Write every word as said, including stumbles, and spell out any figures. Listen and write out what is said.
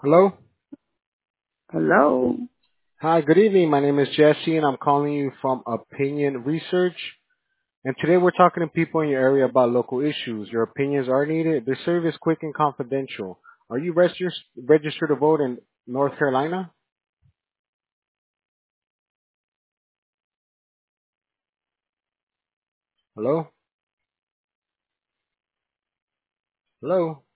Hello. Hello. Hi, good evening. My name is Jesse and I'm calling you from Opinion Research. And today we're talking to people in your area about local issues. Your opinions are needed. The service is quick and confidential. Are you regis- registered to vote in North Carolina? Hello? Hello?